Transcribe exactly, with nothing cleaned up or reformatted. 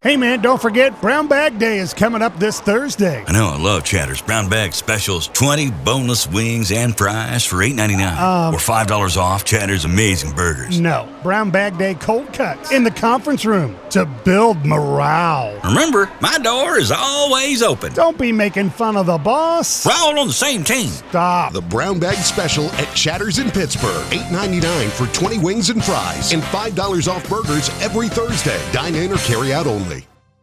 Hey, man, don't forget, Brown Bag Day is coming up this Thursday. I know, I love Cheddar's. Brown Bag specials, twenty boneless wings and fries for eight ninety-nine. Um, or five dollars off Cheddar's amazing burgers. No, Brown Bag Day cold cuts in the conference room to build morale. Remember, my door is always open. Don't be making fun of the boss. We're all on the same team. Stop. The Brown Bag special at Cheddar's in Pittsburgh. eight ninety-nine for twenty wings and fries and five dollars off burgers every Thursday. Dine in or carry out only.